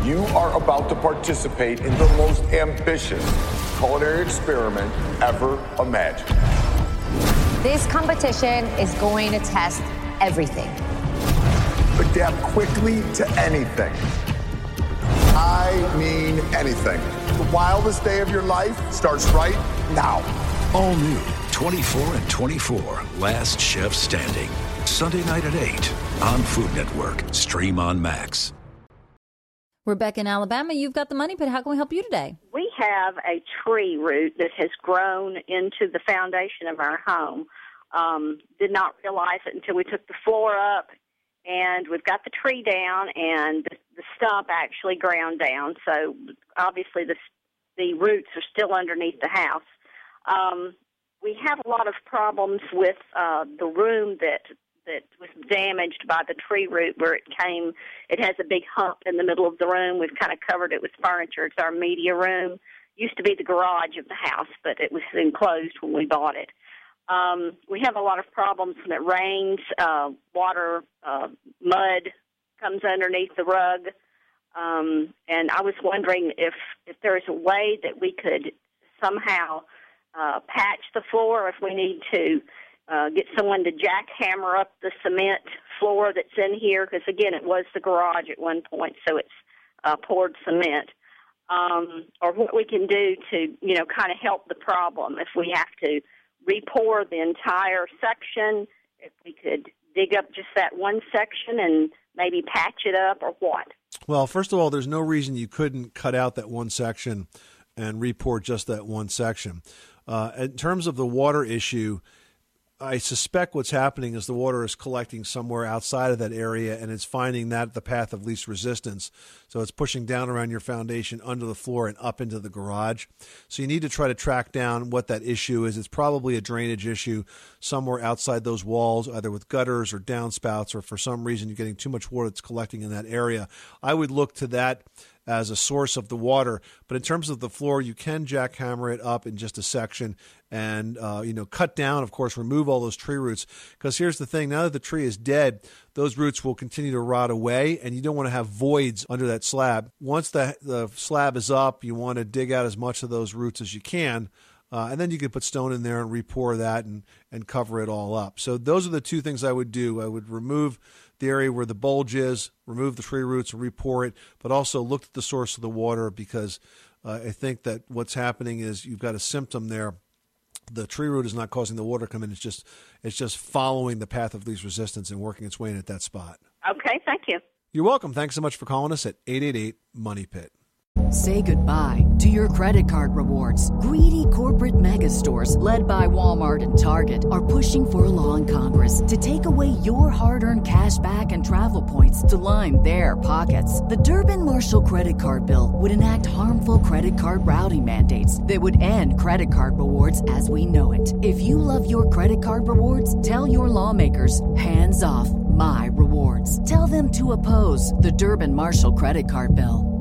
You are about to participate in the most ambitious culinary experiment ever imagined. This competition is going to test everything. Adapt quickly to anything. I mean anything. The wildest day of your life starts right now. All new 24 and 24, Last Chef Standing. Sunday night at 8 on Food Network. Stream on Max. Rebecca in Alabama, you've got the Money Pit. How can we help you today? We have a tree root that has grown into the foundation of our home. Did not realize it until we took the floor up, and we've got the tree down, and the stump actually ground down. So obviously the roots are still underneath the house. We have a lot of problems with the room that was damaged by the tree root where it came. It has a big hump in the middle of the room. We've kind of covered it with furniture. It's our media room. Used to be the garage of the house, but it was enclosed when we bought it. We have a lot of problems when it rains. Water, mud comes underneath the rug. And I was wondering if there is a way that we could somehow patch the floor, if we need to get someone to jackhammer up the cement floor that's in here, because, again, it was the garage at one point, so it's poured cement, or what we can do to, kind of help the problem. If we have to re-pour the entire section, if we could dig up just that one section and maybe patch it up, or what? Well, first of all, there's no reason you couldn't cut out that one section and re-pour just that one section. In terms of the water issue, I suspect what's happening is the water is collecting somewhere outside of that area, and it's finding that the path of least resistance. So it's pushing down around your foundation, under the floor, and up into the garage. So you need to try to track down what that issue is. It's probably a drainage issue somewhere outside those walls, either with gutters or downspouts, or for some reason you're getting too much water that's collecting in that area. I would look to that as a source of the water. But in terms of the floor, you can jackhammer it up in just a section and, cut down, of course, remove all those tree roots. Because here's the thing, now that the tree is dead, those roots will continue to rot away, and you don't want to have voids under that slab. Once the slab is up, you want to dig out as much of those roots as you can. And then you can put stone in there and re-pour that and cover it all up. So those are the two things I would do. I would remove the area where the bulge is, remove the tree roots and re-pour it, but also look at the source of the water, because I think that what's happening is you've got a symptom there. The tree root is not causing the water to come in. It's just following the path of least resistance and working its way in at that spot. Okay, thank you. You're welcome. Thanks so much for calling us at 888-MONEY-PIT. Say goodbye to your credit card rewards. Greedy corporate mega stores, led by Walmart and Target, are pushing for a law in Congress to take away your hard-earned cash back and travel points to line their pockets. The Durbin-Marshall credit card bill would enact harmful credit card routing mandates that would end credit card rewards as we know it. If you love your credit card rewards, tell your lawmakers, hands off my rewards. Tell them to oppose the Durbin-Marshall credit card bill.